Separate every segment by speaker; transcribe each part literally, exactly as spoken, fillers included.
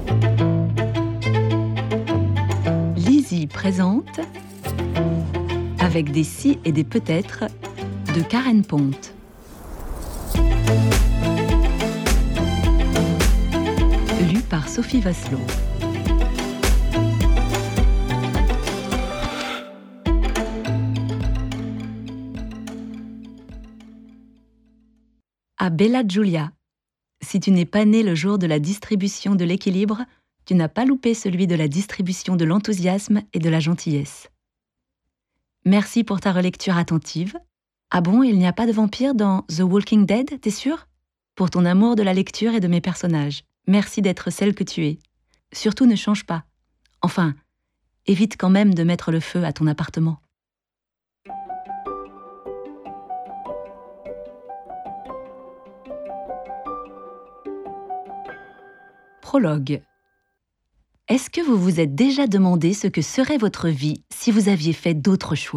Speaker 1: Lizzie présente Avec des si et des peut-être de Karen Ponte. Lu par Sophie Vasselot. À Bella Giulia. Si tu n'es pas né le jour de la distribution de l'équilibre, tu n'as pas loupé celui de la distribution de l'enthousiasme et de la gentillesse. Merci pour ta relecture attentive. Ah bon, il n'y a pas de vampire dans The Walking Dead, t'es sûr ? Pour ton amour de la lecture et de mes personnages. Merci d'être celle que tu es. Surtout ne change pas. Enfin, évite quand même de mettre le feu à ton appartement. Prologue. Est-ce que vous vous êtes déjà demandé ce que serait votre vie si vous aviez fait d'autres choix ?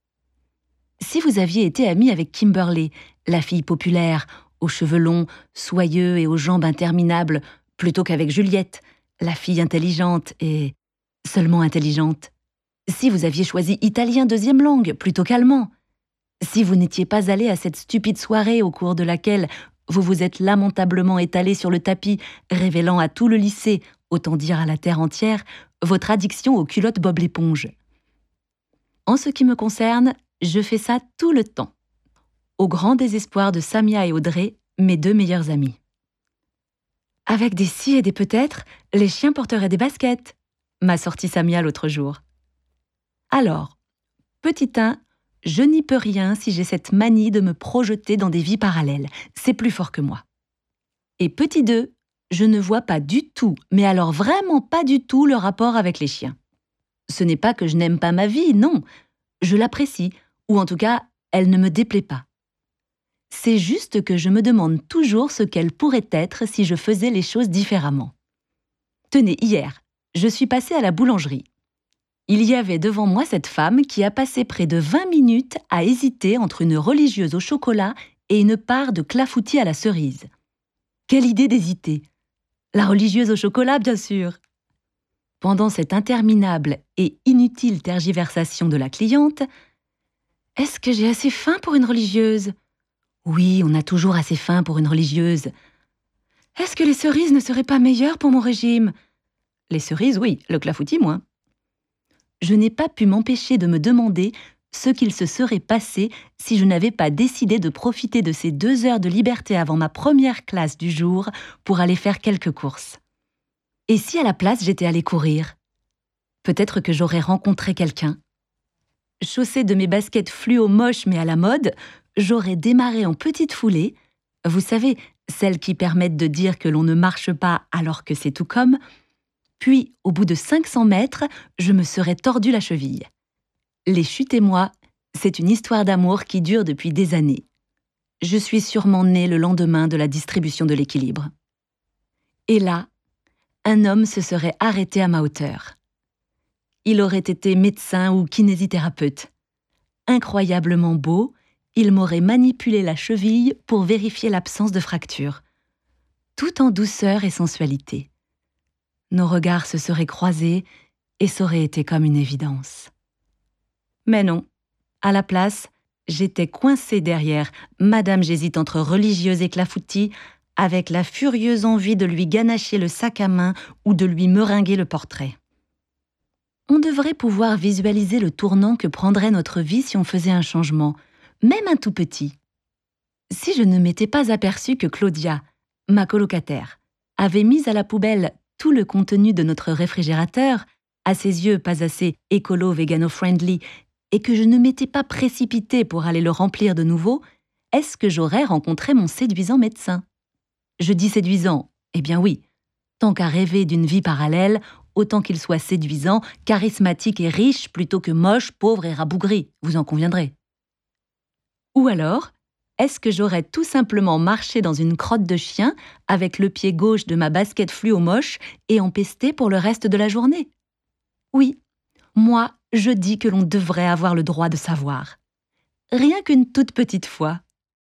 Speaker 1: Si vous aviez été ami avec Kimberly, la fille populaire, aux cheveux longs, soyeux et aux jambes interminables, plutôt qu'avec Juliette, la fille intelligente et seulement intelligente. Si vous aviez choisi italien deuxième langue plutôt qu'allemand. Si vous n'étiez pas allé à cette stupide soirée au cours de laquelle vous vous êtes lamentablement étalé sur le tapis, révélant à tout le lycée, autant dire à la terre entière, votre addiction aux culottes Bob l'éponge. En ce qui me concerne, je fais ça tout le temps. Au grand désespoir de Samia et Audrey, mes deux meilleures amies. Avec des si et des peut-être, les chiens porteraient des baskets, m'a sorti Samia l'autre jour. Alors, petit un, je n'y peux rien si j'ai cette manie de me projeter dans des vies parallèles. C'est plus fort que moi. Et petit deux, je ne vois pas du tout, mais alors vraiment pas du tout le rapport avec les chiens. Ce n'est pas que je n'aime pas ma vie, non. Je l'apprécie, ou en tout cas, elle ne me déplaît pas. C'est juste que je me demande toujours ce qu'elle pourrait être si je faisais les choses différemment. Tenez, hier, je suis passée à la boulangerie. Il y avait devant moi cette femme qui a passé près de vingt minutes à hésiter entre une religieuse au chocolat et une part de clafoutis à la cerise. Quelle idée d'hésiter! La religieuse au chocolat, bien sûr! Pendant cette interminable et inutile tergiversation de la cliente, « Est-ce que j'ai assez faim pour une religieuse ? Oui, on a toujours assez faim pour une religieuse. Est-ce que les cerises ne seraient pas meilleures pour mon régime ? Les cerises, oui, le clafoutis, moins. Je n'ai pas pu m'empêcher de me demander ce qu'il se serait passé si je n'avais pas décidé de profiter de ces deux heures de liberté avant ma première classe du jour pour aller faire quelques courses. Et si à la place j'étais allée courir ? Peut-être que j'aurais rencontré quelqu'un. Chaussée de mes baskets fluo moches mais à la mode, j'aurais démarré en petite foulée, vous savez, celles qui permettent de dire que l'on ne marche pas alors que c'est tout comme, puis, au bout de cinq cents mètres, je me serais tordu la cheville. Les chutes et moi, c'est une histoire d'amour qui dure depuis des années. Je suis sûrement née le lendemain de la distribution de l'équilibre. Et là, un homme se serait arrêté à ma hauteur. Il aurait été médecin ou kinésithérapeute. Incroyablement beau, il m'aurait manipulé la cheville pour vérifier l'absence de fracture. Tout en douceur et sensualité. Nos regards se seraient croisés et ça aurait été comme une évidence. Mais non, à la place, j'étais coincée derrière Madame j'hésite entre religieuse et clafoutis, avec la furieuse envie de lui ganacher le sac à main ou de lui meringuer le portrait. On devrait pouvoir visualiser le tournant que prendrait notre vie si on faisait un changement, même un tout petit. Si je ne m'étais pas aperçue que Claudia, ma colocataire, avait mis à la poubelle tout le contenu de notre réfrigérateur, à ses yeux pas assez écolo-vegano-friendly, et que je ne m'étais pas précipitée pour aller le remplir de nouveau, est-ce que j'aurais rencontré mon séduisant médecin ? Je dis séduisant, eh bien oui, tant qu'à rêver d'une vie parallèle, autant qu'il soit séduisant, charismatique et riche, plutôt que moche, pauvre et rabougri, vous en conviendrez. Ou alors, est-ce que j'aurais tout simplement marché dans une crotte de chien avec le pied gauche de ma basket fluo moche et empesté pour le reste de la journée ? Oui, moi, je dis que l'on devrait avoir le droit de savoir. Rien qu'une toute petite fois.